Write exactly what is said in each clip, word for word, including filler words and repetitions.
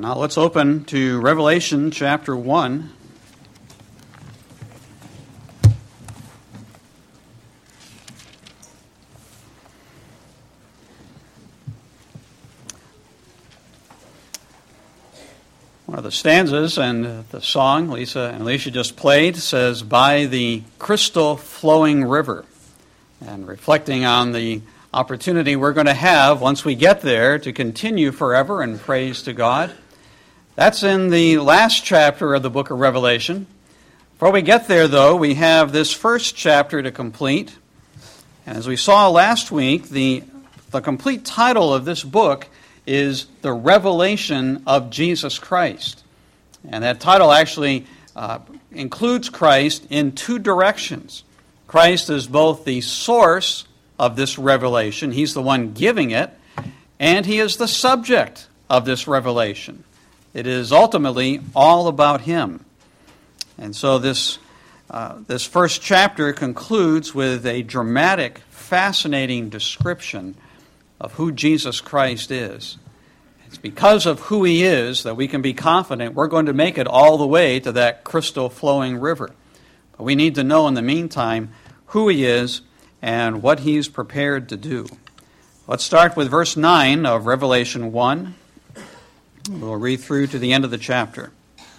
Now let's open to Revelation chapter one. One of the stanzas and the song Lisa and Alicia just played says, "By the crystal flowing river," and reflecting on the opportunity we're going to have once we get there to continue forever in praise to God. That's in the last chapter of the book of Revelation. Before we get there, though, we have this first chapter to complete. And as we saw last week, the, the complete title of this book is The Revelation of Jesus Christ. And that title actually uh, includes Christ in two directions. Christ is both the source of this revelation, he's the one giving it, and he is the subject of this revelation. It is ultimately all about him. And so this, uh, this first chapter concludes with a dramatic, fascinating description of who Jesus Christ is. It's because of who he is that we can be confident we're going to make it all the way to that crystal flowing river. But we need to know in the meantime who he is and what he's prepared to do. Let's start with verse nine of Revelation one. We'll read through to the end of the chapter.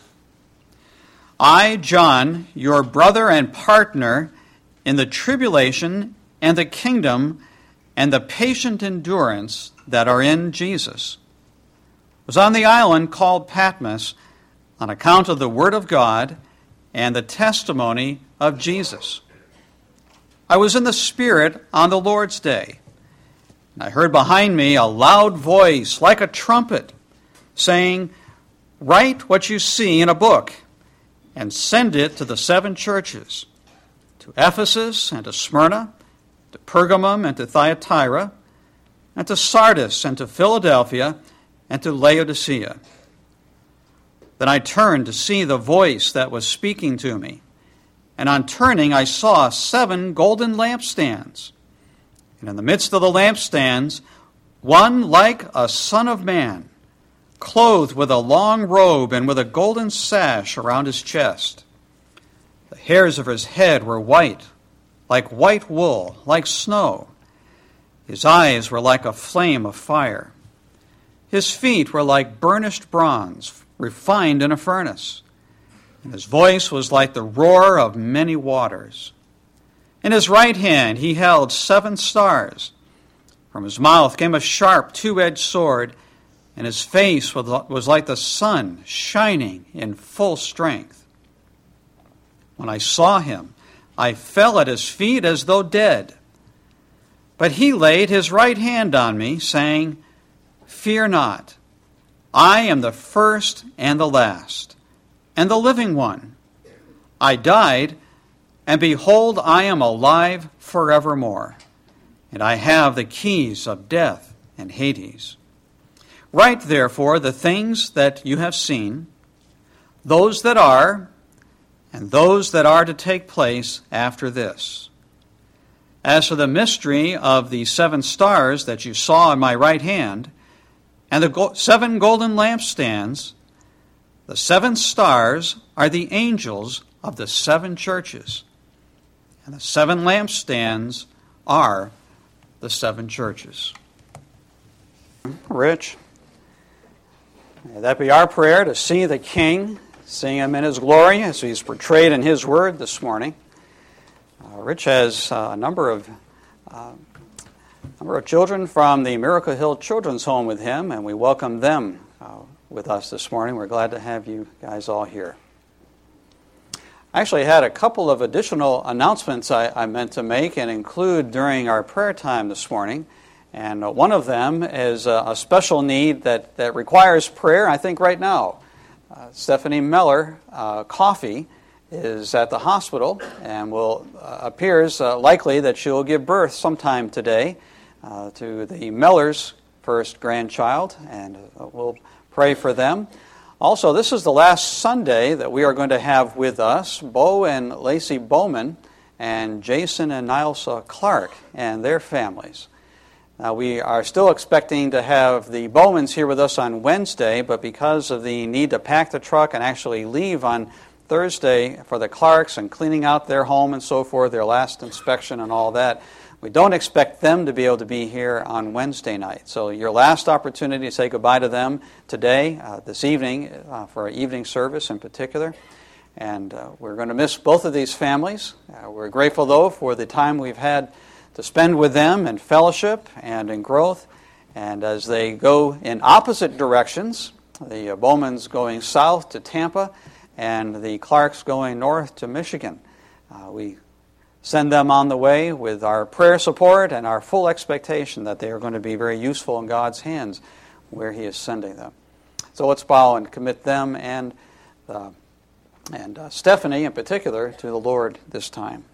I, John, your brother and partner in the tribulation and the kingdom and the patient endurance that are in Jesus, was on the island called Patmos on account of the word of God and the testimony of Jesus. I was in the Spirit on the Lord's day, and I heard behind me a loud voice like a trumpet, saying, "Write what you see in a book, and send it to the seven churches, to Ephesus and to Smyrna, to Pergamum and to Thyatira, and to Sardis and to Philadelphia and to Laodicea." Then I turned to see the voice that was speaking to me. And on turning, I saw seven golden lampstands. And in the midst of the lampstands, one like a son of man, clothed with a long robe and with a golden sash around his chest. The hairs of his head were white, like white wool, like snow. His eyes were like a flame of fire. His feet were like burnished bronze, refined in a furnace. And his voice was like the roar of many waters. In his right hand he held seven stars. From his mouth came a sharp two-edged sword, and his face was like the sun shining in full strength. When I saw him, I fell at his feet as though dead. But he laid his right hand on me, saying, "Fear not, I am the first and the last, and the living one. I died, and behold, I am alive forevermore, and I have the keys of death and Hades. Write, therefore, the things that you have seen, those that are, and those that are to take place after this. As for the mystery of the seven stars that you saw in my right hand, and the go- seven golden lampstands, the seven stars are the angels of the seven churches, and the seven lampstands are the seven churches." Rich, may that be our prayer, to see the King, seeing him in his glory as he's portrayed in his word this morning. Uh, Rich has uh, a number of uh, number of children from the Miracle Hill Children's Home with him, and we welcome them uh, with us this morning. We're glad to have you guys all here. I actually had a couple of additional announcements I, I meant to make and include during our prayer time this morning. And uh, one of them is uh, a special need that, that requires prayer, I think, right now. Uh, Stephanie Miller, uh, Coffee, is at the hospital and will uh, appears uh, likely that she will give birth sometime today uh, to the Miller's first grandchild, and uh, we'll pray for them. Also, this is the last Sunday that we are going to have with us Bo and Lacey Bowman and Jason and Nilsa Clark and their families. Now, we are still expecting to have the Bowmans here with us on Wednesday, but because of the need to pack the truck and actually leave on Thursday for the Clarks and cleaning out their home and so forth, their last inspection and all that, we don't expect them to be able to be here on Wednesday night. So your last opportunity to say goodbye to them today, uh, this evening, uh, for an evening service in particular. And uh, we're going to miss both of these families. Uh, we're grateful, though, for the time we've had to spend with them in fellowship and in growth. And as they go in opposite directions, the uh, Bowmans going south to Tampa and the Clarks going north to Michigan, uh, we send them on the way with our prayer support and our full expectation that they are going to be very useful in God's hands where He is sending them. So let's bow and commit them and uh, and uh, Stephanie in particular to the Lord this time.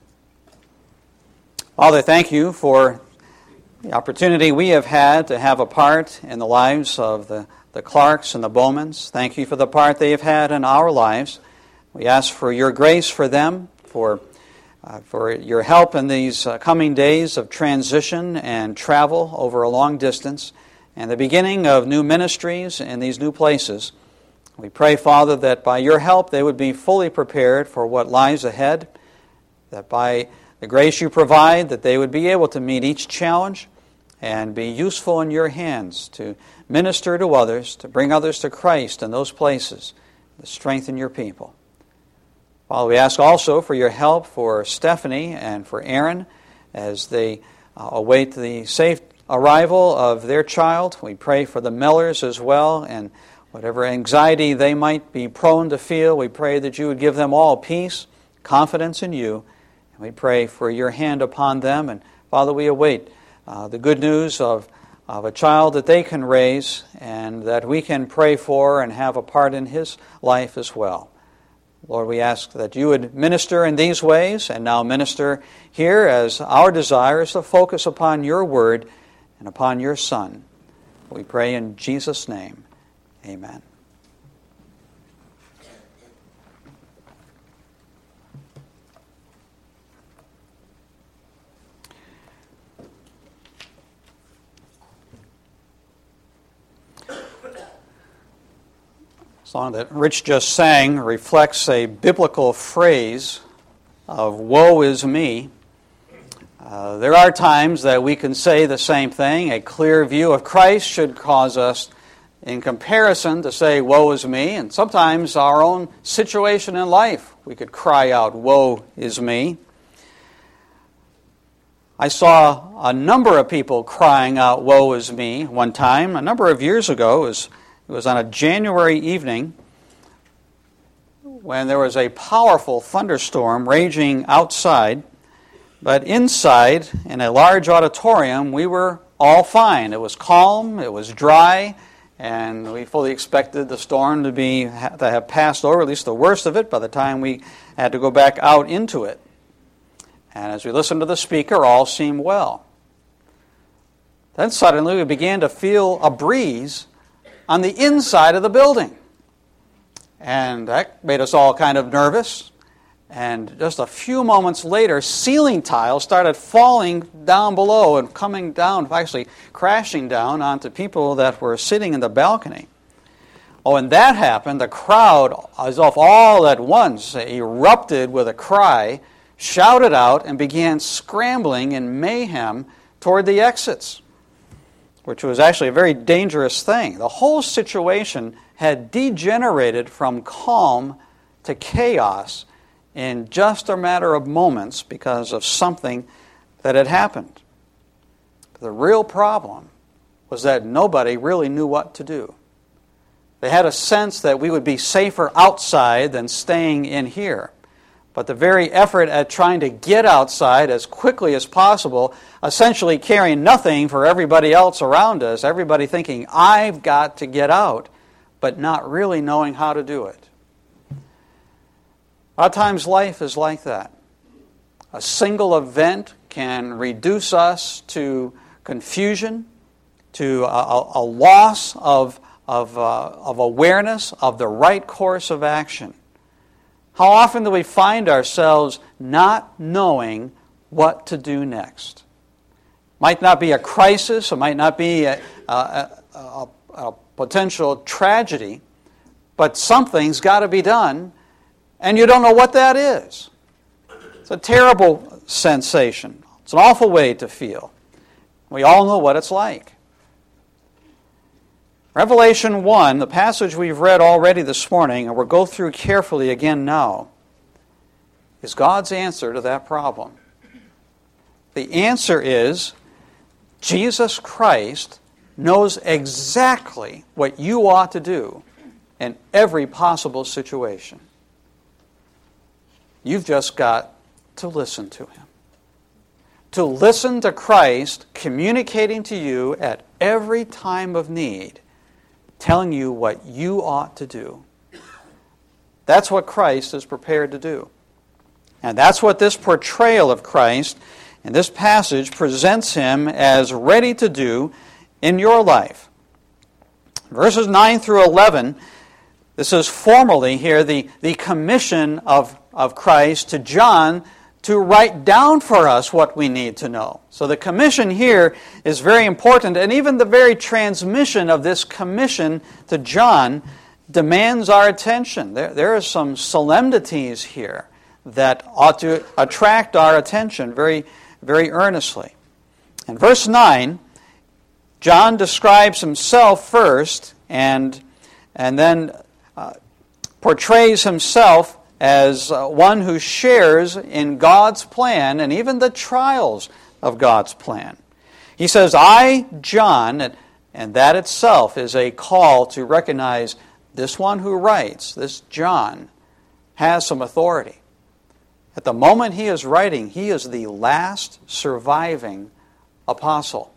Father, thank you for the opportunity we have had to have a part in the lives of the, the Clarks and the Bowmans. Thank you for the part they have had in our lives. We ask for your grace for them, for Uh, for your help in these uh, coming days of transition and travel over a long distance and the beginning of new ministries in these new places. We pray, Father, that by your help they would be fully prepared for what lies ahead, that by the grace you provide that they would be able to meet each challenge and be useful in your hands to minister to others, to bring others to Christ in those places, to strengthen your people. Father, we ask also for your help for Stephanie and for Aaron as they uh, await the safe arrival of their child. We pray for the Millers as well, and whatever anxiety they might be prone to feel, we pray that you would give them all peace, confidence in you, and we pray for your hand upon them. And Father, we await uh, the good news of, of a child that they can raise and that we can pray for and have a part in his life as well. Lord, we ask that you would minister in these ways and now minister here as our desire is to focus upon your word and upon your Son. We pray in Jesus' name. Amen. The song that Rich just sang reflects a biblical phrase of woe is me. Uh, there are times that we can say the same thing. A clear view of Christ should cause us, in comparison, to say woe is me. And sometimes our own situation in life, we could cry out, woe is me. I saw a number of people crying out, woe is me, one time. A number of years ago, it was It was on a January evening when there was a powerful thunderstorm raging outside, but inside, in a large auditorium, we were all fine. It was calm, it was dry, and we fully expected the storm to be to have passed over, at least the worst of it, by the time we had to go back out into it. And as we listened to the speaker, all seemed well. Then suddenly we began to feel a breeze on the inside of the building. And that made us all kind of nervous. And just a few moments later, ceiling tiles started falling down below and coming down, actually crashing down onto people that were sitting in the balcony. Oh, when that happened, the crowd, as if all at once, erupted with a cry, shouted out, and began scrambling in mayhem toward the exits, which was actually a very dangerous thing. The whole situation had degenerated from calm to chaos in just a matter of moments because of something that had happened. The real problem was that nobody really knew what to do. They had a sense that we would be safer outside than staying in here. But the very effort at trying to get outside as quickly as possible, essentially caring nothing for everybody else around us, everybody thinking, I've got to get out, but not really knowing how to do it. A lot of times life is like that. A single event can reduce us to confusion, to a, a loss of, of, uh, of awareness of the right course of action. How often do we find ourselves not knowing what to do next? Might not be a crisis, it might not be a, a, a, a potential tragedy, but something's got to be done, and you don't know what that is. It's a terrible sensation. It's an awful way to feel. We all know what it's like. Revelation one, the passage we've read already this morning, and we'll go through carefully again now, is God's answer to that problem. The answer is Jesus Christ knows exactly what you ought to do in every possible situation. You've just got to listen to Him. To listen to Christ communicating to you at every time of need, telling you what you ought to do. That's what Christ is prepared to do. And that's what this portrayal of Christ in this passage presents Him as ready to do in your life. Verses nine through eleven, this is formally here the, the commission of, of Christ to John to write down for us what we need to know. So the commission here is very important, and even the very transmission of this commission to John demands our attention. There, there are some solemnities here that ought to attract our attention very, very earnestly. In verse nine, John describes himself first and, and then uh, portrays himself as uh, one who shares in God's plan and even the trials of God's plan. He says, I, John, and, and that itself is a call to recognize this one who writes, this John, has some authority. At the moment he is writing, he is the last surviving apostle.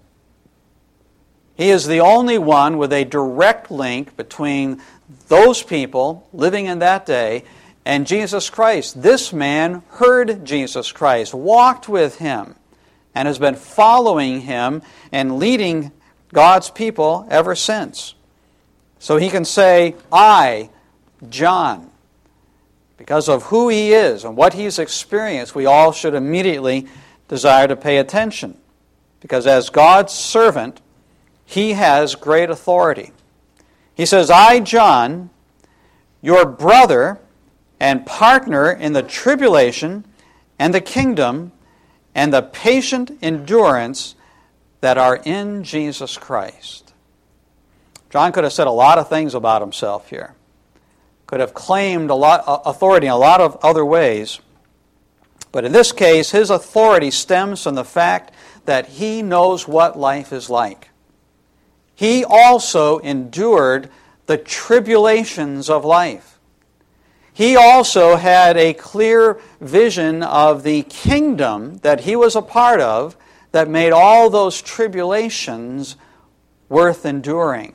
He is the only one with a direct link between those people living in that day and Jesus Christ. This man heard Jesus Christ, walked with Him, and has been following Him and leading God's people ever since. So he can say, I, John, because of who he is and what he's experienced, we all should immediately desire to pay attention. Because as God's servant, he has great authority. He says, I, John, your brother and partner in the tribulation and the kingdom and the patient endurance that are in Jesus Christ. John could have said a lot of things about himself here. Could have claimed a lot of authority in a lot of other ways. But in this case, his authority stems from the fact that he knows what life is like. He also endured the tribulations of life. He also had a clear vision of the kingdom that he was a part of that made all those tribulations worth enduring.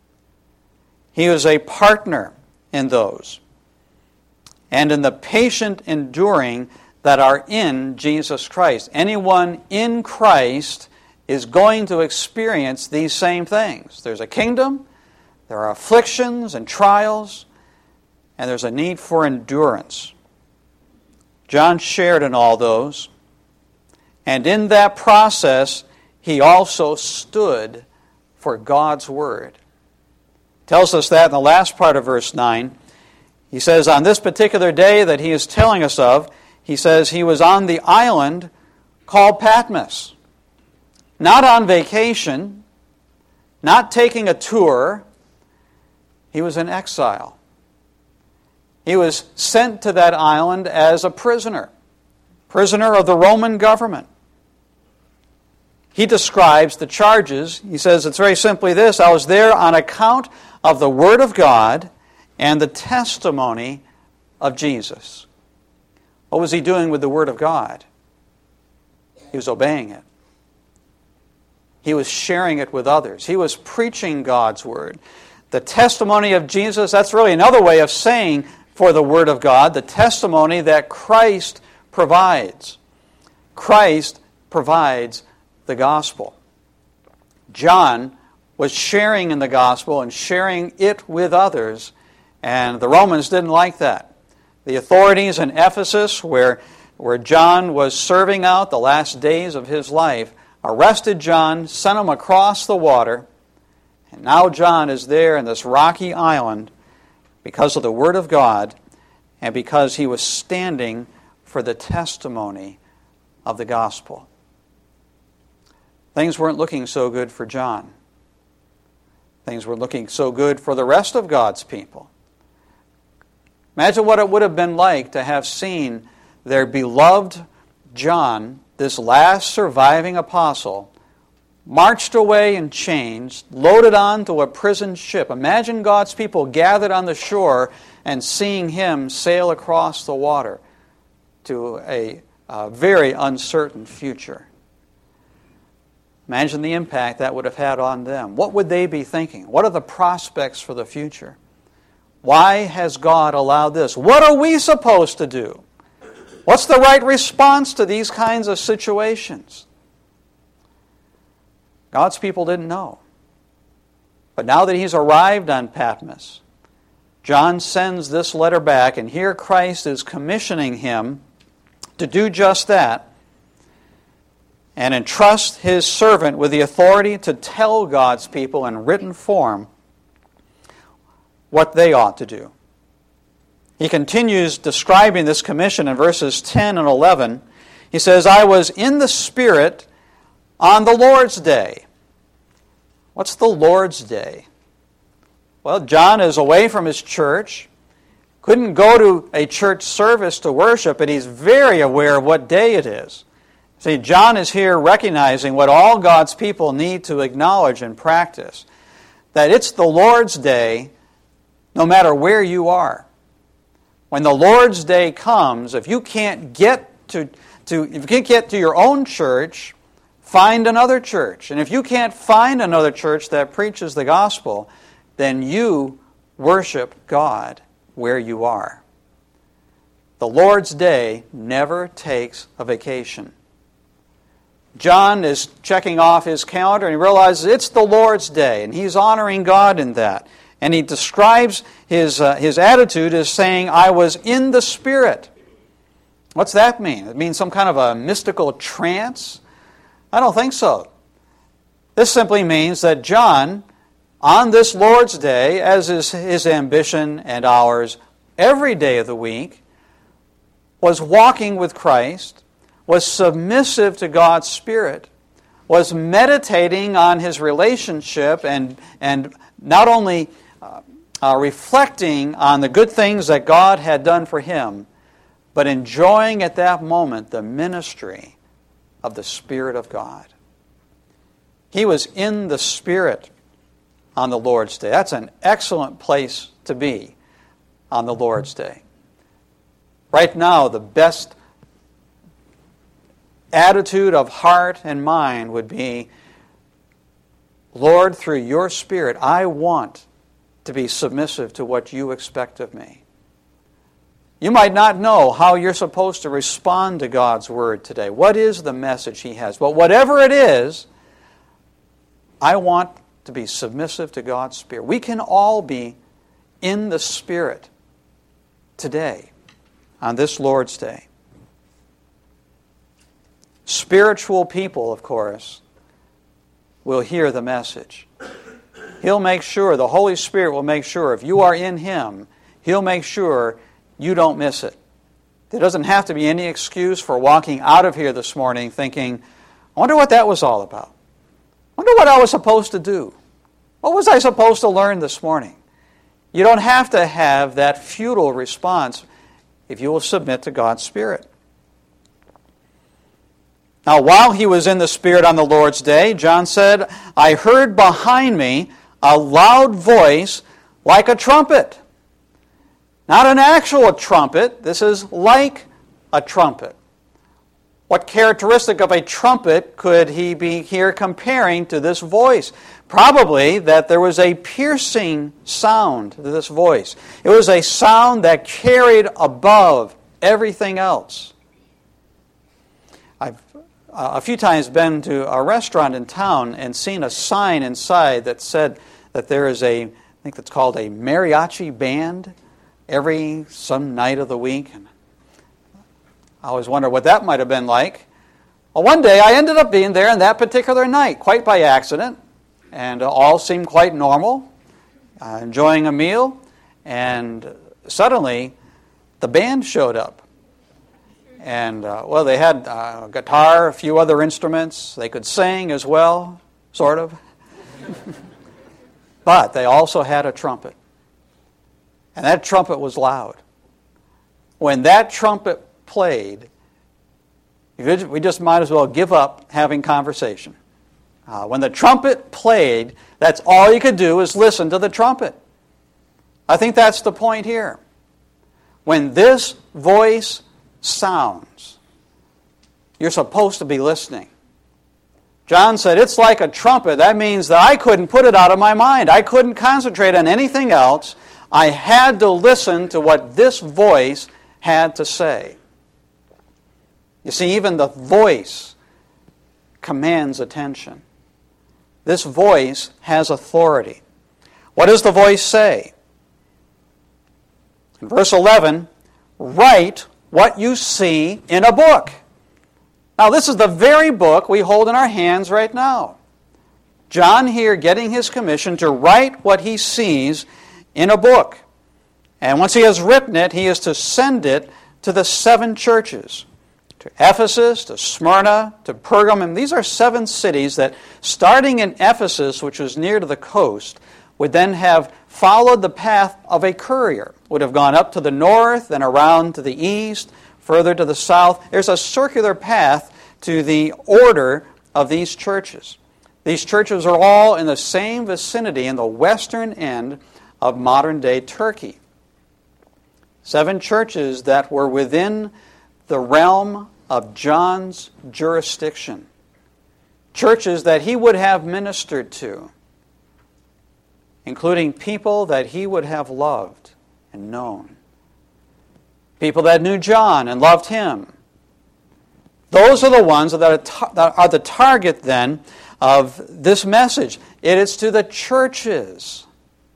He was a partner in those, and in the patient enduring that are in Jesus Christ. Anyone in Christ is going to experience these same things. There's a kingdom, there are afflictions and trials, and there's a need for endurance. John shared in all those, and in that process, he also stood for God's word. Tells us that in the last part of verse nine. He says, on this particular day that he is telling us of, he says he was on the island called Patmos. Not on vacation, not taking a tour. He was in exile. He was sent to that island as a prisoner, prisoner of the Roman government. He describes the charges. He says it's very simply this: I was there on account of the Word of God and the testimony of Jesus. What was he doing with the Word of God? He was obeying it. He was sharing it with others. He was preaching God's Word. The testimony of Jesus, that's really another way of saying for the Word of God, the testimony that Christ provides. Christ provides the gospel. John was sharing in the gospel and sharing it with others, and the Romans didn't like that. The authorities in Ephesus, where, where John was serving out the last days of his life, arrested John, sent him across the water, and now John is there in this rocky island because of the Word of God and because he was standing for the testimony of the gospel. Things weren't looking so good for John. Things were looking so good for the rest of God's people. Imagine what it would have been like to have seen their beloved John, this last surviving apostle, marched away in chains, loaded onto a prison ship. Imagine God's people gathered on the shore and seeing him sail across the water to a, a very uncertain future. Imagine the impact that would have had on them. What would they be thinking? What are the prospects for the future? Why has God allowed this? What are we supposed to do? What's the right response to these kinds of situations? God's people didn't know. But now that he's arrived on Patmos, John sends this letter back, and here Christ is commissioning him to do just that and entrust his servant with the authority to tell God's people in written form what they ought to do. He continues describing this commission in verses ten and eleven. He says, I was in the Spirit on the Lord's day. What's the Lord's day? Well, John is away from his church, couldn't go to a church service to worship, but he's very aware of what day it is. See, John is here recognizing what all God's people need to acknowledge and practice, that it's the Lord's day no matter where you are. When the Lord's day comes, if you can't get to, to if you can't get to your own church, find another church. And if you can't find another church that preaches the gospel, then you worship God where you are. The Lord's day never takes a vacation. John is checking off his calendar and he realizes it's the Lord's day, and he's honoring God in that. And he describes his, uh, his attitude as saying, I was in the Spirit. What's that mean? It means some kind of a mystical trance? I don't think so. This simply means that John, on this Lord's day, as is his ambition and ours, every day of the week, was walking with Christ, was submissive to God's Spirit, was meditating on his relationship and, and not only uh, uh, reflecting on the good things that God had done for him, but enjoying at that moment the ministry of the Spirit of God. He was in the Spirit on the Lord's Day. That's an excellent place to be on the Lord's Day. Right now, the best attitude of heart and mind would be, Lord, through your Spirit, I want to be submissive to what you expect of me. You might not know how you're supposed to respond to God's Word today. What is the message He has? But whatever it is, I want to be submissive to God's Spirit. We can all be in the Spirit today, on this Lord's Day. Spiritual people, of course, will hear the message. He'll make sure, the Holy Spirit will make sure, if you are in Him, He'll make sure you don't miss it. There doesn't have to be any excuse for walking out of here this morning thinking, I wonder what that was all about. I wonder what I was supposed to do. What was I supposed to learn this morning? You don't have to have that futile response if you will submit to God's Spirit. Now, while he was in the Spirit on the Lord's Day, John said, I heard behind me a loud voice like a trumpet. Not an actual trumpet. This is like a trumpet. What characteristic of a trumpet could he be here comparing to this voice? Probably that there was a piercing sound to this voice. It was a sound that carried above everything else. I've uh, a few times been to a restaurant in town and seen a sign inside that said that there is a, I think it's called a mariachi band every some night of the week. And I always wonder what that might have been like. Well, one day I ended up being there on that particular night, quite by accident, and all seemed quite normal, uh, enjoying a meal, and suddenly the band showed up. And, uh, well, they had uh, a guitar, a few other instruments. They could sing as well, sort of. But they also had a trumpet. And that trumpet was loud. When that trumpet played, we just might as well give up having conversation. Uh, when the trumpet played, that's all you could do is listen to the trumpet. I think that's the point here. When this voice sounds, you're supposed to be listening. John said, it's like a trumpet. That means that I couldn't put it out of my mind. I couldn't concentrate on anything else. I had to listen to what this voice had to say. You see, even the voice commands attention. This voice has authority. What does the voice say? In verse eleven, write what you see in a book. Now, this is the very book we hold in our hands right now. John here getting his commission to write what he sees in a book. And once he has written it, he is to send it to the seven churches. To Ephesus, to Smyrna, to Pergamum. These are seven cities that, starting in Ephesus, which was near to the coast, would then have followed the path of a courier. Would have gone up to the north, then around to the east, further to the south. There's a circular path to the order of these churches. These churches are all in the same vicinity in the western end of modern-day Turkey. Seven churches that were within the realm of John's jurisdiction. Churches that he would have ministered to, including people that he would have loved and known. People that knew John and loved him. Those are the ones that are, tar- that are the target then of this message. It is to the churches.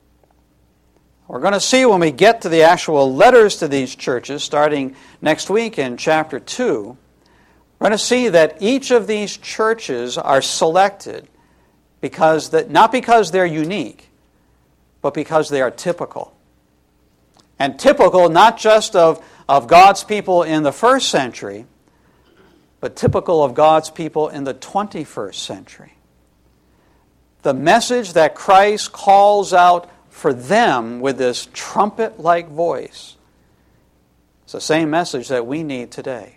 We're going to see when we get to the actual letters to these churches, starting next week in chapter two, we're going to see that each of these churches are selected because that, not because they're unique, but because they are typical. And typical not just of, of God's people in the first century, but typical of God's people in the twenty-first century. The message that Christ calls out for them with this trumpet-like voice is the same message that we need today.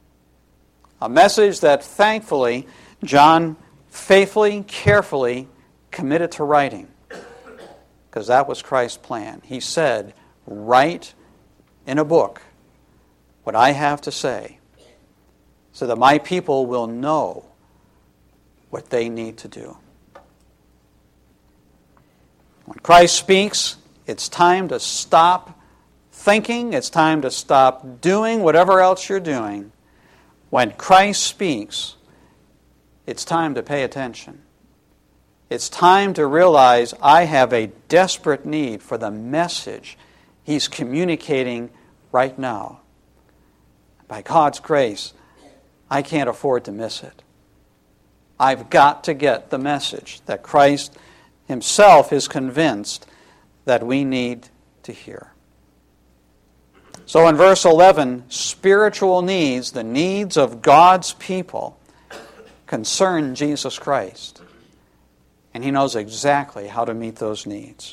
A message that, thankfully, John faithfully, carefully committed to writing, because that was Christ's plan. He said, write in a book what I have to say so that my people will know what they need to do. When Christ speaks, it's time to stop thinking. It's time to stop doing whatever else you're doing. When Christ speaks, it's time to pay attention. It's time to realize I have a desperate need for the message He's communicating right now. By God's grace, I can't afford to miss it. I've got to get the message that Christ Himself is convinced that we need to hear. So in verse eleven, spiritual needs, the needs of God's people, concern Jesus Christ. And He knows exactly how to meet those needs.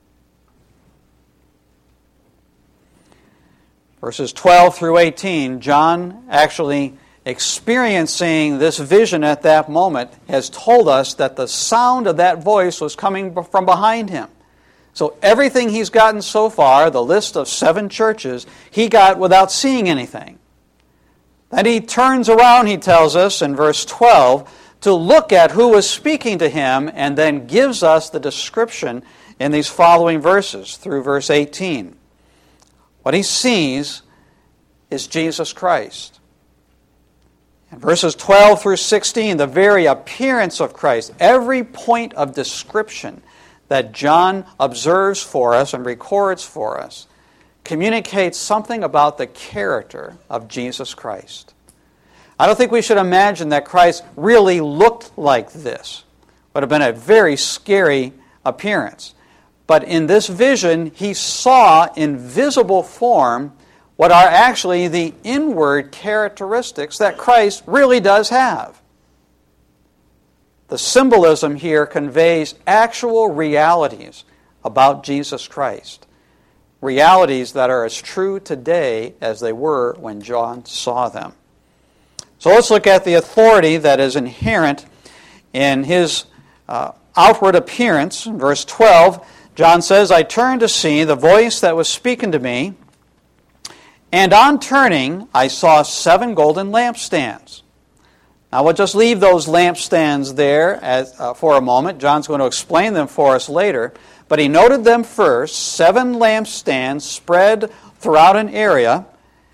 Verses twelve through eighteen, John, actually experiencing this vision at that moment, has told us that the sound of that voice was coming from behind him. So everything he's gotten so far, the list of seven churches, he got without seeing anything. Then he turns around, he tells us in verse twelve, to look at who was speaking to him, and then gives us the description in these following verses through verse eighteen. What he sees is Jesus Christ. In verses twelve through sixteen, the very appearance of Christ, every point of description that John observes for us and records for us, communicates something about the character of Jesus Christ. I don't think we should imagine that Christ really looked like this. It would have been a very scary appearance. But in this vision, he saw in visible form what are actually the inward characteristics that Christ really does have. The symbolism here conveys actual realities about Jesus Christ. Realities that are as true today as they were when John saw them. So let's look at the authority that is inherent in his uh, outward appearance. In verse twelve, John says, I turned to see the voice that was speaking to me, and on turning, I saw seven golden lampstands. Now we'll just leave those lampstands there as, uh, for a moment. John's going to explain them for us later. But he noted them first, seven lampstands spread throughout an area.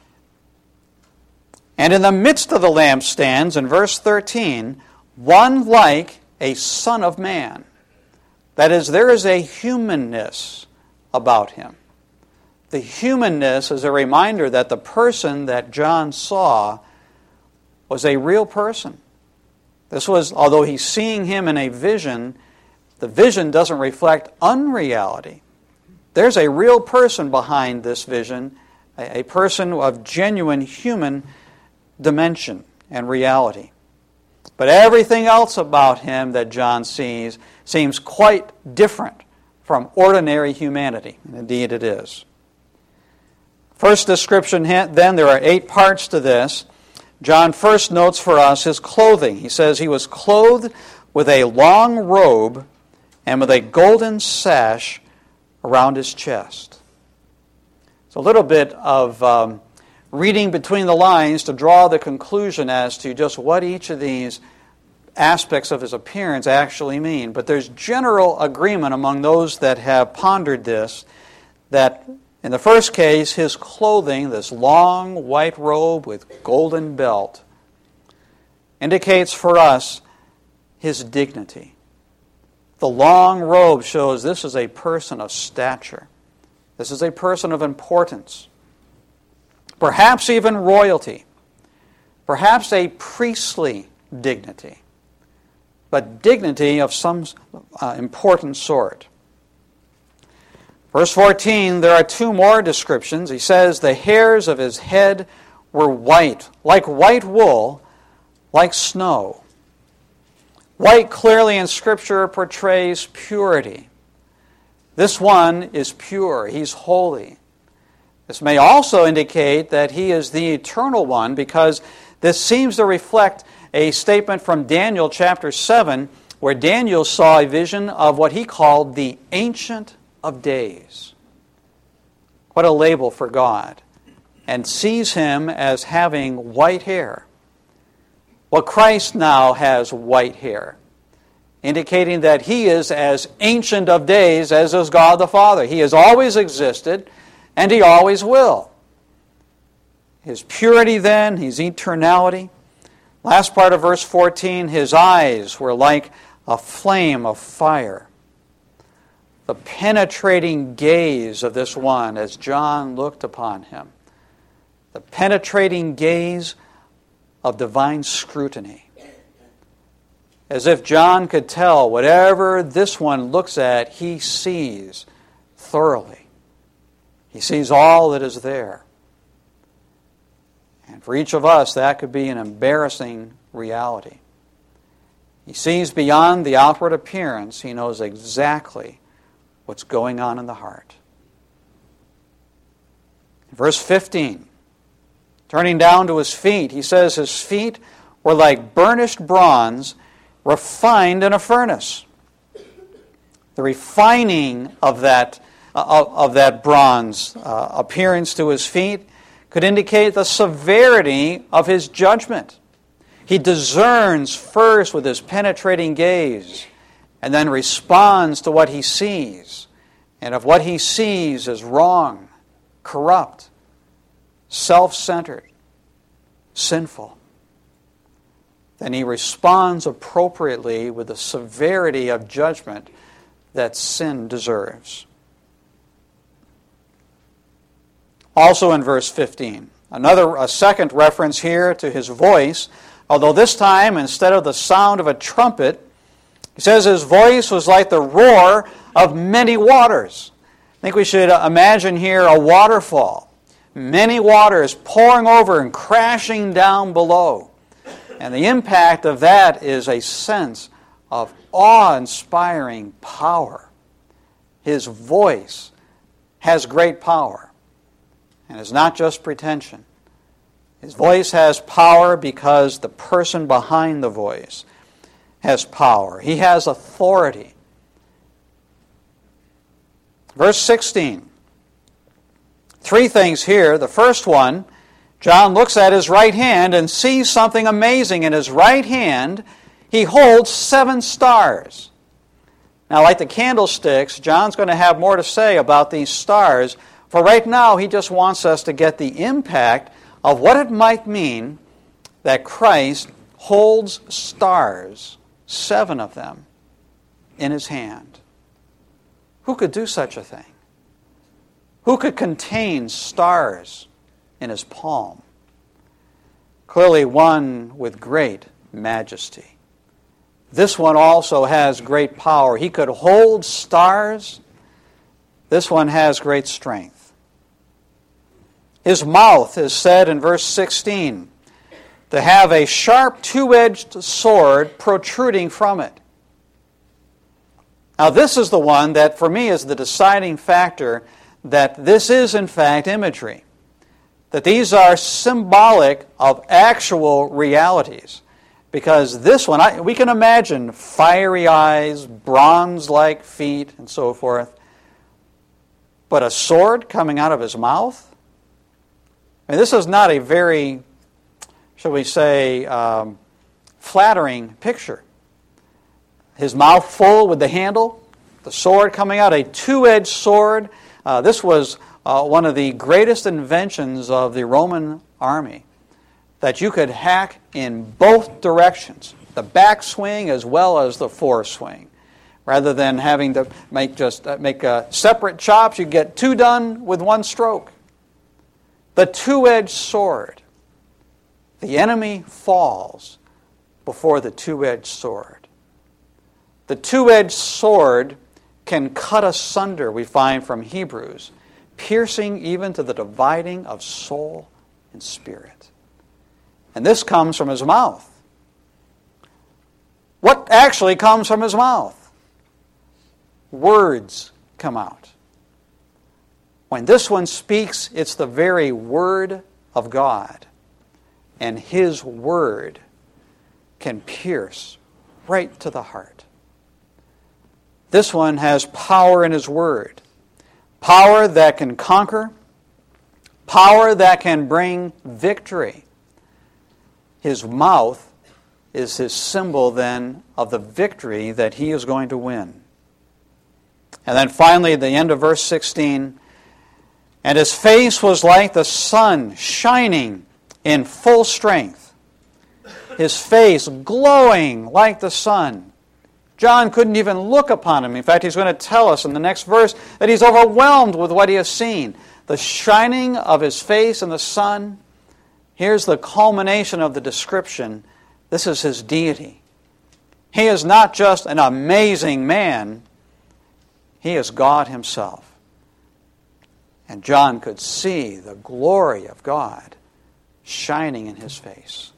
And in the midst of the lampstands, in verse thirteen, one like a son of man. That is, there is a humanness about him. The humanness is a reminder that the person that John saw was a real person. This was, although he's seeing him in a vision, the vision doesn't reflect unreality. There's a real person behind this vision, a person of genuine human dimension and reality. But everything else about him that John sees seems quite different from ordinary humanity. And indeed it is. First description, then, there are eight parts to this. John first notes for us his clothing. He says he was clothed with a long robe and with a golden sash around his chest. It's a little bit of um, reading between the lines to draw the conclusion as to just what each of these aspects of his appearance actually mean. But there's general agreement among those that have pondered this that in the first case, his clothing, this long white robe with golden belt, indicates for us his dignity. The long robe shows this is a person of stature. This is a person of importance. Perhaps even royalty. Perhaps a priestly dignity. But dignity of some uh, important sort. Verse fourteen, there are two more descriptions. He says, the hairs of his head were white, like white wool, like snow. White clearly in Scripture portrays purity. This one is pure. He's holy. This may also indicate that he is the eternal one, because this seems to reflect a statement from Daniel chapter seven, where Daniel saw a vision of what he called the Ancient of Days. What a label for God. And sees him as having white hair. Well, Christ now has white hair, indicating that he is as ancient of days as is God the Father. He has always existed, and he always will. His purity then, his eternality. Last part of verse fourteen, his eyes were like a flame of fire. The penetrating gaze of this one as John looked upon him. The penetrating gaze of divine scrutiny. As if John could tell whatever this one looks at, he sees thoroughly. He sees all that is there. And for each of us, that could be an embarrassing reality. He sees beyond the outward appearance. He knows exactly what's going on in the heart. Verse fifteen, turning down to his feet, he says his feet were like burnished bronze refined in a furnace. The refining of that, uh, of that bronze uh, appearance to his feet could indicate the severity of his judgment. He discerns first with his penetrating gaze, and then responds to what he sees. And if what he sees is wrong, corrupt, self-centered, sinful, then he responds appropriately with the severity of judgment that sin deserves. Also in verse fifteen, Another, a second reference here to his voice, although this time, instead of the sound of a trumpet, he says his voice was like the roar of many waters. I think we should imagine here a waterfall. Many waters pouring over and crashing down below. And the impact of that is a sense of awe-inspiring power. His voice has great power. And it's not just pretension. His voice has power because the person behind the voice has power. He has authority. Verse sixteen. Three things here. The first one, John looks at his right hand and sees something amazing. In his right hand, he holds seven stars. Now, like the candlesticks, John's going to have more to say about these stars. For right now, he just wants us to get the impact of what it might mean that Christ holds stars, seven of them, in his hand. Who could do such a thing? Who could contain stars in his palm? Clearly one with great majesty. This one also has great power. He could hold stars. This one has great strength. His mouth is said in verse sixteen to have a sharp two-edged sword protruding from it. Now this is the one that for me is the deciding factor that this is in fact imagery. That these are symbolic of actual realities. Because this one, I, we can imagine fiery eyes, bronze-like feet, and so forth. But a sword coming out of his mouth? I mean, this is not a very, shall we say, um, flattering picture. His mouth full with the handle, the sword coming out, a two-edged sword. Uh, this was uh, one of the greatest inventions of the Roman army, that you could hack in both directions, the back swing as well as the foreswing. Rather than having to make just uh, make uh, separate chops, you get two done with one stroke. The two-edged sword. The enemy falls before the two-edged sword. The two-edged sword can cut asunder, we find from Hebrews, piercing even to the dividing of soul and spirit. And this comes from his mouth. What actually comes from his mouth? Words come out. When this one speaks, it's the very word of God. And his word can pierce right to the heart. This one has power in his word. Power that can conquer. Power that can bring victory. His mouth is his symbol then of the victory that he is going to win. And then finally, at the end of verse sixteen, and his face was like the sun shining in full strength. His face glowing like the sun. John couldn't even look upon him. In fact, he's going to tell us in the next verse that he's overwhelmed with what he has seen. The shining of his face in the sun. Here's the culmination of the description. This is his deity. He is not just an amazing man. He is God himself. And John could see the glory of God shining in his face.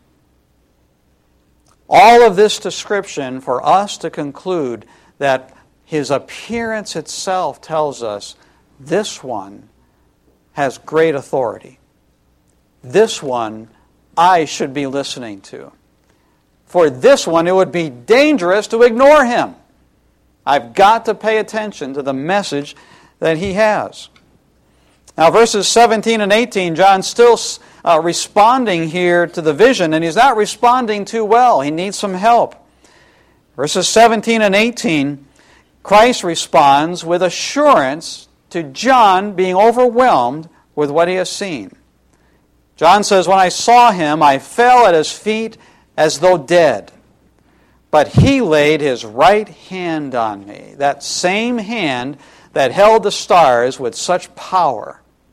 All of this description for us to conclude that his appearance itself tells us this one has great authority. This one I should be listening to. For this one, it would be dangerous to ignore him. I've got to pay attention to the message that he has. Now, verses seventeen and eighteen, John's still uh, responding here to the vision, and he's not responding too well. He needs some help. Verses seventeen and eighteen, Christ responds with assurance to John being overwhelmed with what he has seen. John says, when I saw him, I fell at his feet as though dead. But he laid his right hand on me, that same hand that held the stars with such power.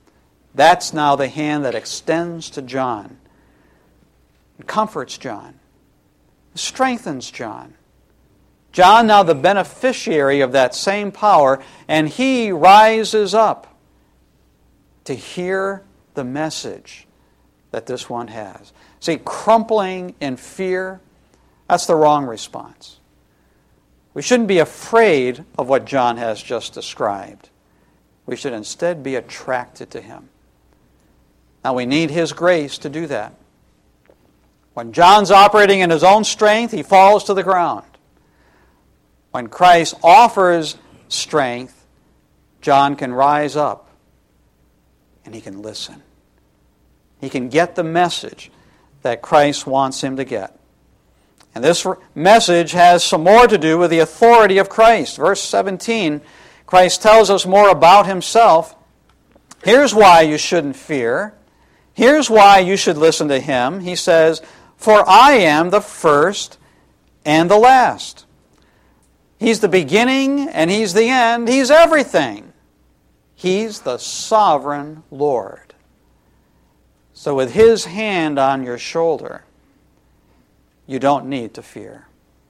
That's now the hand that extends to John, and comforts John, strengthens John. John now the beneficiary of that same power, and he rises up to hear the message that this one has. See, crumpling in fear, that's the wrong response. We shouldn't be afraid of what John has just described. We should instead be attracted to him. Now we need his grace to do that. When John's operating in his own strength, he falls to the ground. When Christ offers strength, John can rise up and he can listen. He can get the message that Christ wants him to get. And this message has some more to do with the authority of Christ. Verse seventeen, Christ tells us more about himself. Here's why you shouldn't fear. Here's why you should listen to him. He says, "For I am the first and the last." He's the beginning and he's the end. He's everything. He's the sovereign Lord. So with his hand on your shoulder, you don't need to fear.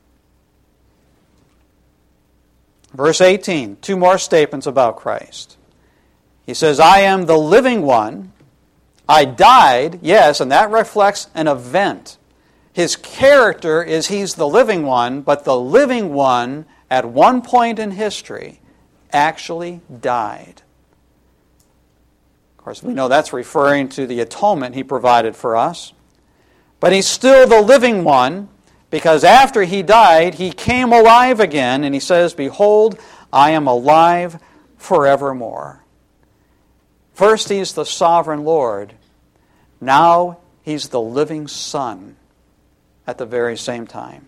Verse eighteen, two more statements about Christ. He says, "I am the living one. I died," yes, and that reflects an event. His character is he's the living one, but the living one at one point in history actually died. Of course, we know that's referring to the atonement he provided for us. But he's still the living one, because after he died, he came alive again, and he says, "Behold, I am alive forevermore." First, he's the sovereign Lord. Now, he's the living Son at the very same time.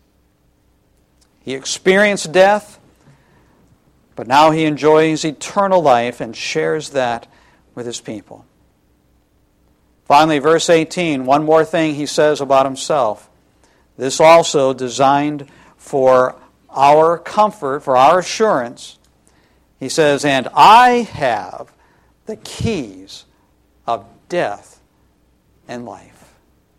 He experienced death, but now he enjoys eternal life and shares that with his people. Finally, verse eighteen, one more thing he says about himself. This also designed for our comfort, for our assurance. He says, "And I have the keys of death and life."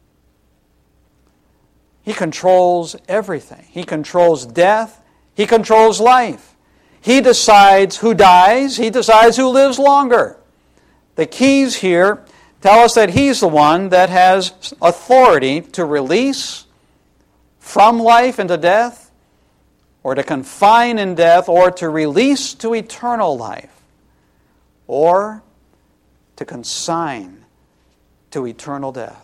He controls everything. He controls death. He controls life. He decides who dies. He decides who lives longer. The keys here tell us that he's the one that has authority to release from life into death, or to confine in death, or to release to eternal life, or to consign to eternal death.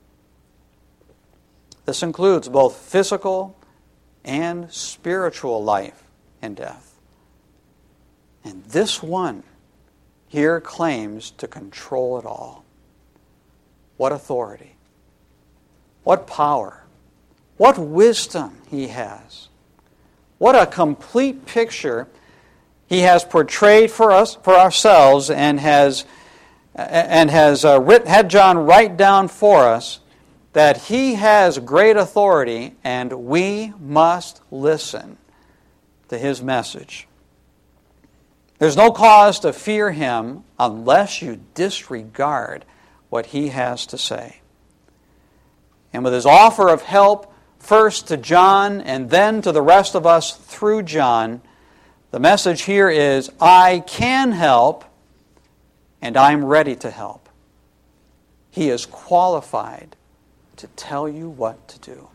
This includes both physical and spiritual life and death. And this one here claims to control it all. What authority, what power, what wisdom he has. What a complete picture he has portrayed for us, for ourselves, and has and has uh, writ, had John write down for us that he has great authority, and we must listen to his message. There's no cause to fear him unless you disregard what he has to say. And with his offer of help, first to John and then to the rest of us through John, the message here is, I can help and I'm ready to help. He is qualified to tell you what to do.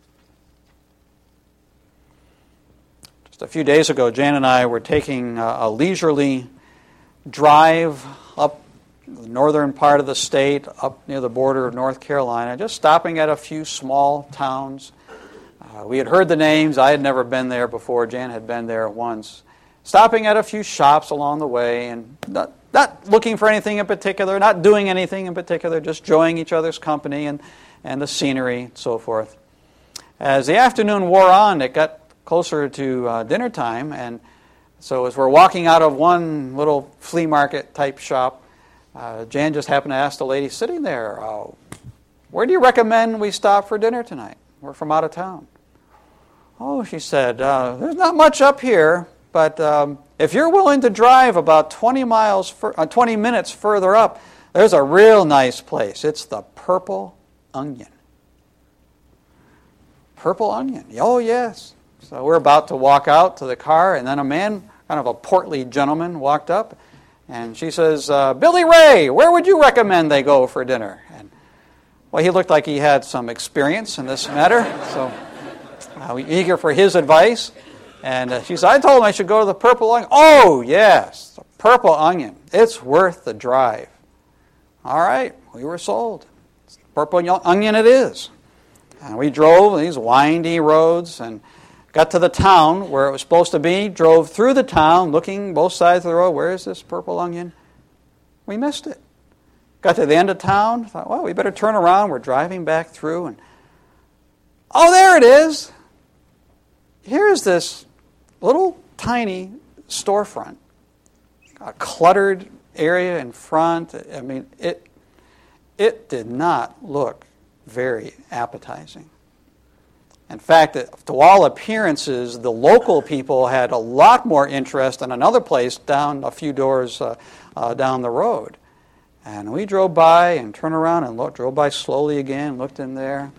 Just a few days ago, Jan and I were taking a leisurely drive up the northern part of the state, up near the border of North Carolina, just stopping at a few small towns. Uh, we had heard the names. I had never been there before. Jan had been there once. Stopping at a few shops along the way, and not, not looking for anything in particular, not doing anything in particular, just enjoying each other's company and, and the scenery and so forth. As the afternoon wore on, it got closer to uh, dinner time, and so as we're walking out of one little flea market type shop, uh, Jan just happened to ask the lady sitting there, uh, where do you recommend we stop for dinner tonight? We're from out of town. Oh, she said, uh, there's not much up here, but um, if you're willing to drive about twenty miles, fur- uh, twenty minutes further up, there's a real nice place. It's the Purple Onion. Purple Onion. Oh, yes. So we're about to walk out to the car, and then a man, kind of a portly gentleman, walked up, and she says, uh, Billy Ray, where would you recommend they go for dinner? And well, he looked like he had some experience in this matter, so uh, we eager for his advice. And uh, she said, I told him I should go to the Purple Onion. Oh, yes, the Purple Onion. It's worth the drive. All right, we were sold. It's the Purple Onion it is. And we drove these windy roads and got to the town where it was supposed to be, drove through the town, looking both sides of the road. Where is this Purple Onion? We missed it. Got to the end of town, thought, well, we better turn around. We're driving back through, and oh, there it is. Here's this little tiny storefront, a cluttered area in front. I mean, it it did not look very appetizing. In fact, to all appearances, the local people had a lot more interest in another place down a few doors uh, uh, down the road. And we drove by and turned around and looked, drove by slowly again, looked in there.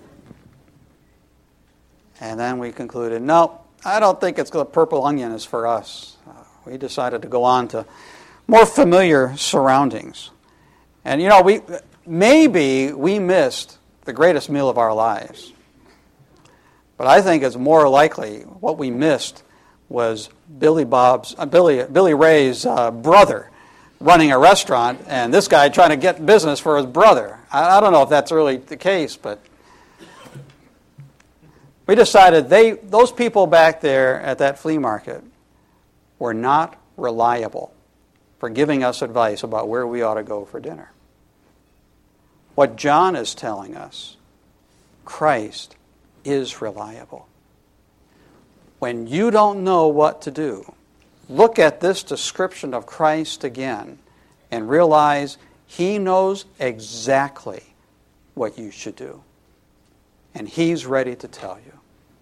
And then we concluded, no, I don't think it's the Purple Onion is for us. Uh, we decided to go on to more familiar surroundings. And, you know, we maybe we missed the greatest meal of our lives. But I think it's more likely what we missed was Billy Bob's, uh, Billy Billy Ray's uh, brother running a restaurant, and this guy trying to get business for his brother. I, I don't know if that's really the case, but we decided they those people back there at that flea market were not reliable for giving us advice about where we ought to go for dinner. What John is telling us, Christ is reliable. When you don't know what to do, look at this description of Christ again and realize He knows exactly what you should do. And He's ready to tell you.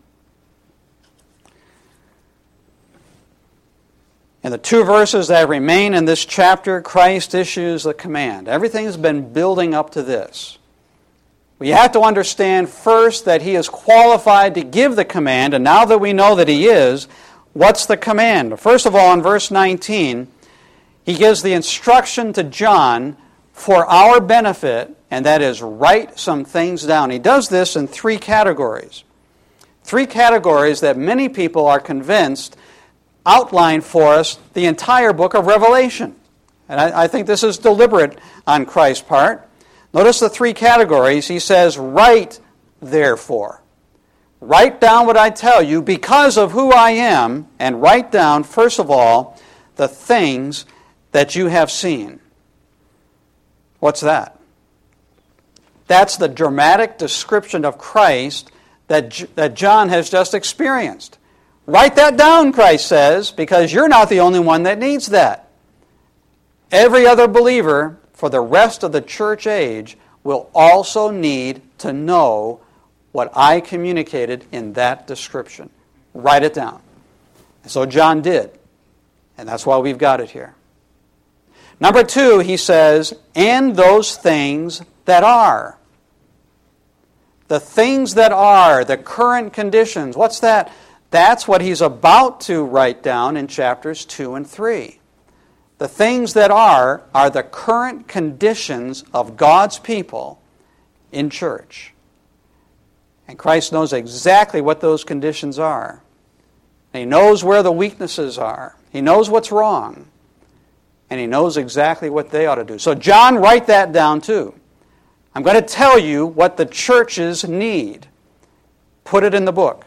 In the two verses that remain in this chapter, Christ issues the command. Everything has been building up to this. We have to understand first that He is qualified to give the command, and now that we know that He is, what's the command? First of all, in verse nineteen, He gives the instruction to John for our benefit, and that is write some things down. He does this in three categories. Three categories that many people are convinced outline for us the entire book of Revelation. And I, I think this is deliberate on Christ's part. Notice the three categories. He says, write, therefore. Write down what I tell you because of who I am, and write down, first of all, the things that you have seen. What's that? That's the dramatic description of Christ that, that John has just experienced. Write that down, Christ says, because you're not the only one that needs that. Every other believer for the rest of the church age will also need to know what I communicated in that description. Write it down. So John did, and that's why we've got it here. Number two, he says, and those things that are. The things that are, the current conditions. What's that? That's what he's about to write down in chapters two and three. The things that are, are the current conditions of God's people in church. And Christ knows exactly what those conditions are. He knows where the weaknesses are. He knows what's wrong. And He knows exactly what they ought to do. So John, write that down too. I'm going to tell you what the churches need. Put it in the book.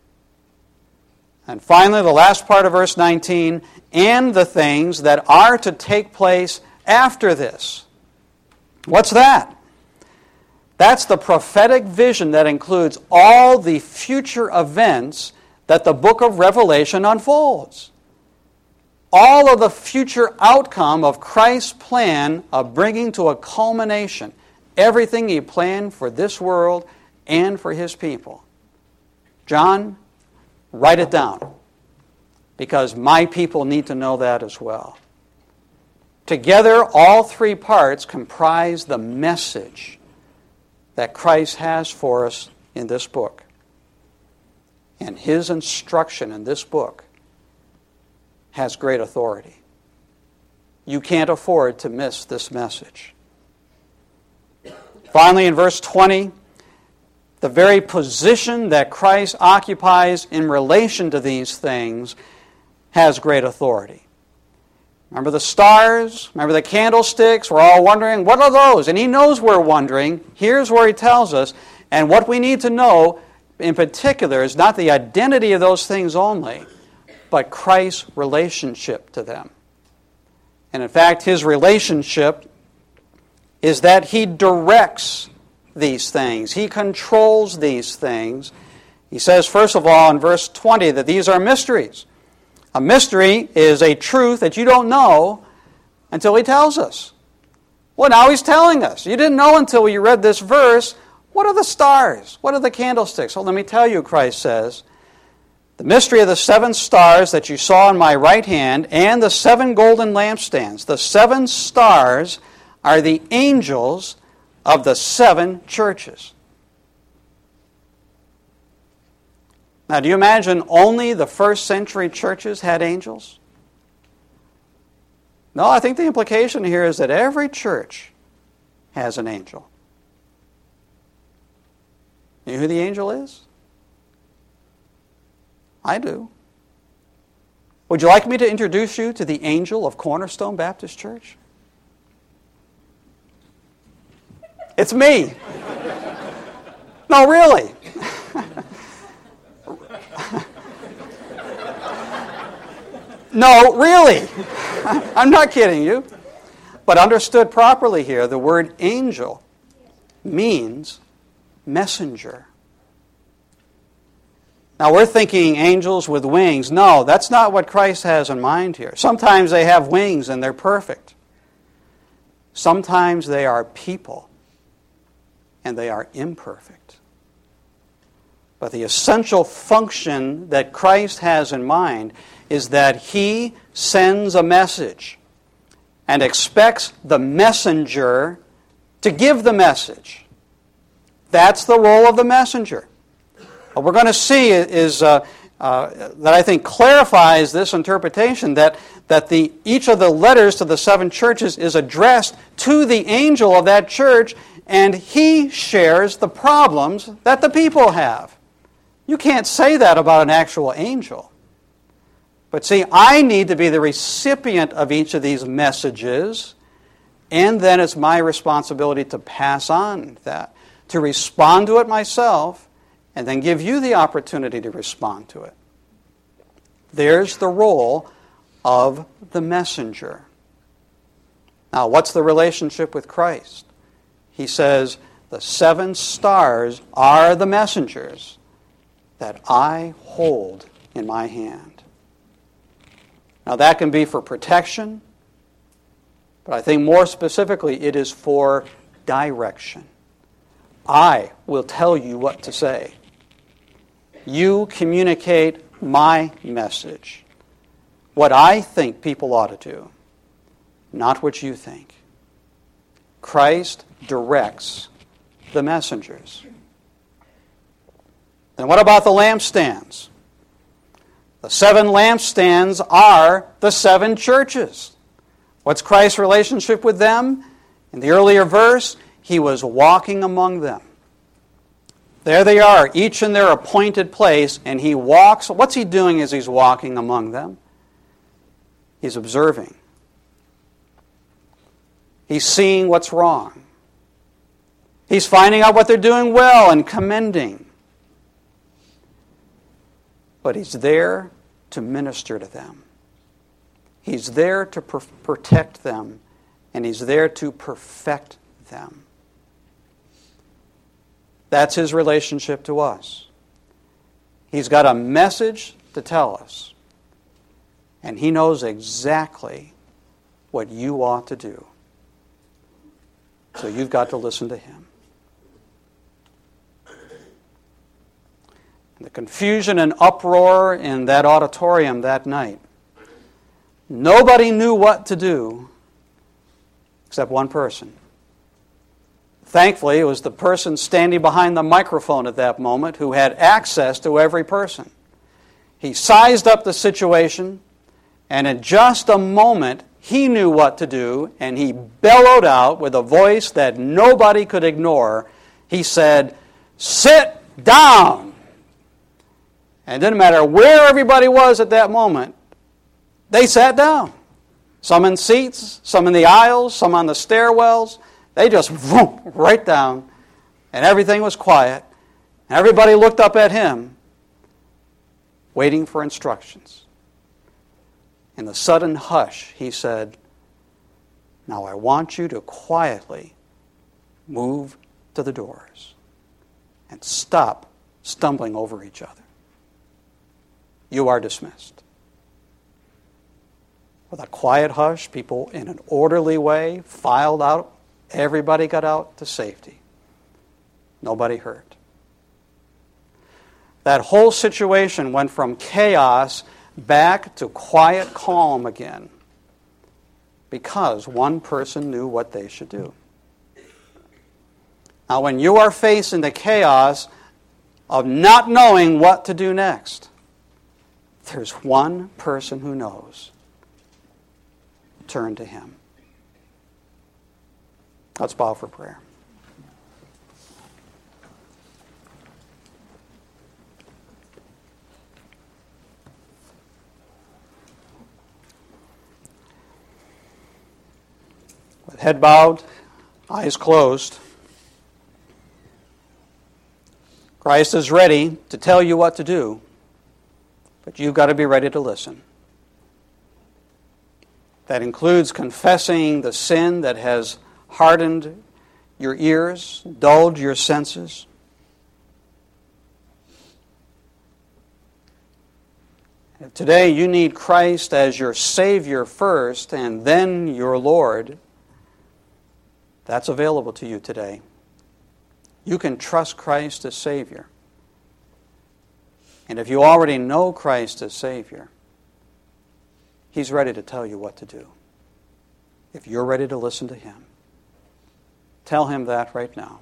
And finally, the last part of verse nineteen, and the things that are to take place after this. What's that? That's the prophetic vision that includes all the future events that the book of Revelation unfolds. All of the future outcome of Christ's plan of bringing to a culmination everything He planned for this world and for His people. John, write it down. because my people need to know that as well. Together, all three parts comprise the message that Christ has for us in this book. And his instruction in this book has great authority. You can't afford to miss this message. Finally, in verse twenty, the very position that Christ occupies in relation to these things has great authority. Remember the stars? Remember the candlesticks? We're all wondering, what are those? And he knows we're wondering. Here's where he tells us. And what we need to know in particular is not the identity of those things only, but Christ's relationship to them. And in fact, his relationship is that he directs these things. He controls these things. He says, first of all, in verse twenty, that these are mysteries. A mystery is a truth that you don't know until he tells us. Well, now he's telling us. You didn't know until you read this verse. What are the stars? What are the candlesticks? Well, let me tell you, Christ says, the mystery of the seven stars that you saw in my right hand and the seven golden lampstands. The seven stars are the angels of the seven churches. Now, do you imagine only the first century churches had angels? No, I think the implication here is that every church has an angel. You know who the angel is? I do. Would you like me to introduce you to the angel of Cornerstone Baptist Church? It's me. No, really. No, really. I'm not kidding you. But understood properly here, the word angel means messenger. Now we're thinking angels with wings. No, that's not what Christ has in mind here. Sometimes they have wings and they're perfect. Sometimes they are people and they are imperfect. But the essential function that Christ has in mind is that he sends a message and expects the messenger to give the message. That's the role of the messenger. What we're going to see is uh, uh, that I think clarifies this interpretation, that, that the, each of the letters to the seven churches is addressed to the angel of that church, and he shares the problems that the people have. You can't say that about an actual angel. But see, I need to be the recipient of each of these messages, and then it's my responsibility to pass on that, to respond to it myself, and then give you the opportunity to respond to it. There's the role of the messenger. Now, what's the relationship with Christ? He says, the seven stars are the messengers that I hold in my hand. Now that can be for protection, but I think more specifically it is for direction. I will tell you what to say. You communicate my message, what I think people ought to do, not what you think. Christ directs the messengers. Then what about the lampstands? The seven lampstands are the seven churches. What's Christ's relationship with them? In the earlier verse, he was walking among them. There they are, each in their appointed place, and he walks. What's he doing as he's walking among them? He's observing. He's seeing what's wrong. He's finding out what they're doing well and commending. But he's there to minister to them. He's there to per- protect them, and he's there to perfect them. That's his relationship to us. He's got a message to tell us, and he knows exactly what you ought to do. So you've got to listen to him. The confusion and uproar in that auditorium that night. Nobody knew what to do except one person. Thankfully, it was the person standing behind the microphone at that moment who had access to every person. He sized up the situation, and in just a moment, he knew what to do, and he bellowed out with a voice that nobody could ignore. He said, "Sit down!" And it didn't matter where everybody was at that moment, they sat down. Some in seats, some in the aisles, some on the stairwells. They just vroom, right down, and everything was quiet. And everybody looked up at him, waiting for instructions. In the sudden hush, he said, "Now I want you to quietly move to the doors and stop stumbling over each other. You are dismissed." With a quiet hush, people in an orderly way filed out. Everybody got out to safety. Nobody hurt. That whole situation went from chaos back to quiet calm again because one person knew what they should do. Now, when you are facing the chaos of not knowing what to do next, there's one person who knows. Turn to him. Let's bow for prayer. With head bowed, eyes closed, Christ is ready to tell you what to do, but you've got to be ready to listen. That includes confessing the sin that has hardened your ears, dulled your senses. If today you need Christ as your Savior first and then your Lord, that's available to you today. You can trust Christ as Savior. And if you already know Christ as Savior, He's ready to tell you what to do. If you're ready to listen to Him, tell Him that right now.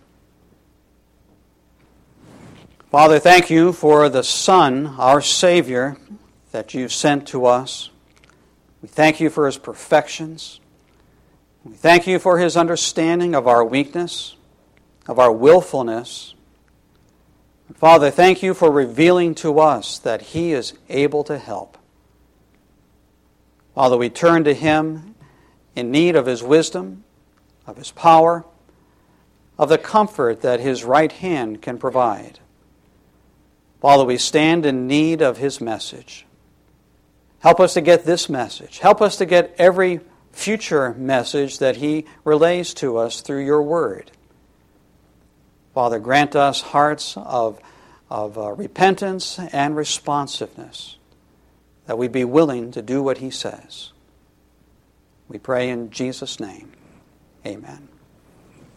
Father, thank you for the Son, our Savior, that you've sent to us. We thank you for His perfections. We thank you for His understanding of our weakness, of our willfulness. Father, thank you for revealing to us that He is able to help. Father, we turn to Him in need of His wisdom, of His power, of the comfort that His right hand can provide. Father, we stand in need of His message. Help us to get this message. Help us to get every future message that He relays to us through your word. Father, grant us hearts of, of uh, repentance and responsiveness, that we be willing to do what He says. We pray in Jesus' name. Amen.